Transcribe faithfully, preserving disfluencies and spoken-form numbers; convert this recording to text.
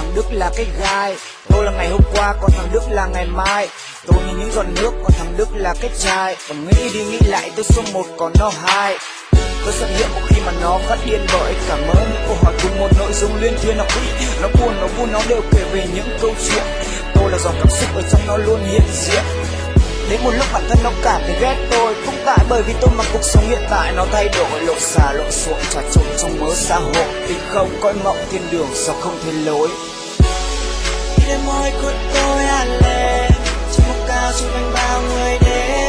thằng Đức là cái gai. Tôi là ngày hôm qua, còn thằng Đức là ngày mai. Tôi như những giọt nước, còn thằng Đức là cái chai. Còn nghĩ đi nghĩ lại tôi số một còn nó hai. Tôi xuất hiện một khi mà nó phát điên bởi cảm ơn những câu hỏi cùng một nội dung liên thiên. Nó quý, nó buồn, nó vui, nó đều kể về những câu chuyện. Tôi là dòng cảm xúc ở trong nó luôn hiện diện. Đến một lúc bản thân nó cảm thấy ghét tôi, cũng tại bởi vì tôi mà cuộc sống hiện tại nó thay đổi, lộn xà lộn xộn trà trộn trong mớ xã hội. Vì không cõi mộng thiên đường sao không thấy lối. Khi đêm môi của tôi hàn lệ, trong một cao chung quanh bao người đến.